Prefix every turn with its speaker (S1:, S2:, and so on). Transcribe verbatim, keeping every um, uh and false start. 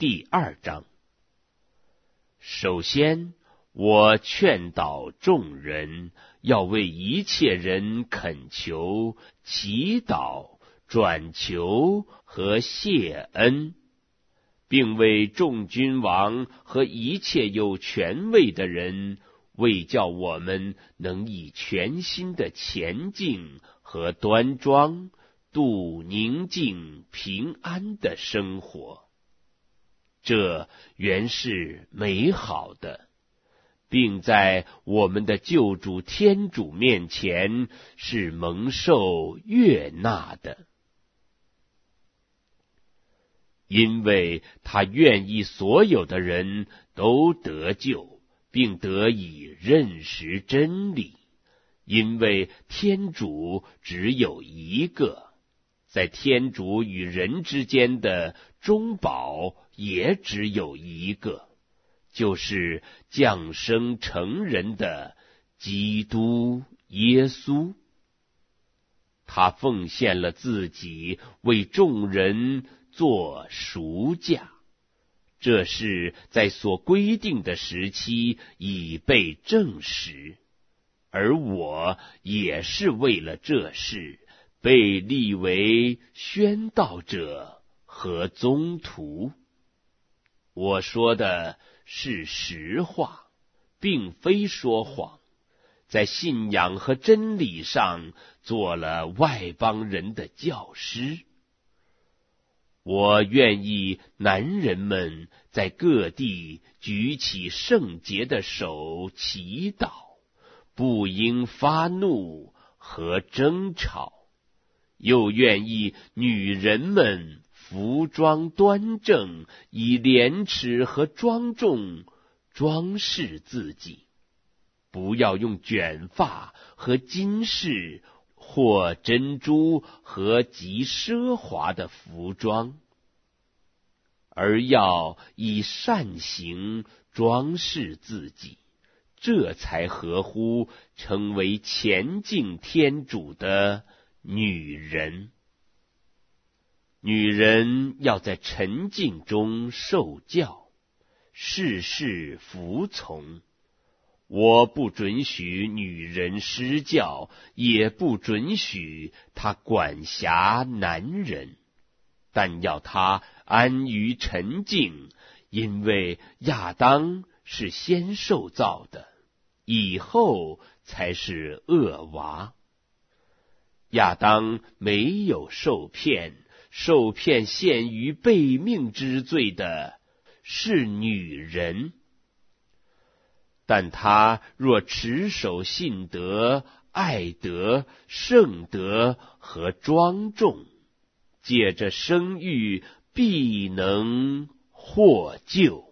S1: 第二章。首先，我劝导众人要为一切人恳求、祈祷、转求和谢恩，并为众君王和一切有权位的人，为叫我们能以全心的前进和端庄度宁静平安的生活。这原是美好的，并在我们的救主天主面前是蒙受悦纳的，因为他愿意所有的人都得救，并得以认识真理。因为天主只有一个，在天主与人之间的中保也只有一个，就是降生成人的基督耶稣。他奉献了自己，为众人做赎价，这是在所规定的时期已被证实，而我也是为了这事被立为宣道者和宗徒。我说的是实话，并非说谎，在信仰和真理上做了外邦人的教师。我愿意男人们在各地举起圣洁的手祈祷，不应发怒和争吵，又愿意女人们服装端正，以廉耻和庄重装饰自己，不要用卷发和金饰或珍珠和极奢华的服装，而要以善行装饰自己，这才合乎成为前敬天主的女人。女人要在沉静中受教，事事服从。我不准许女人施教，也不准许她管辖男人，但要她安于沉静，因为亚当是先受造的，以后才是厄娃。亚当没有受骗，受骗陷于悖命之罪的是女人。但他若持守信德、爱德、圣德和庄重，借着生育必能获救。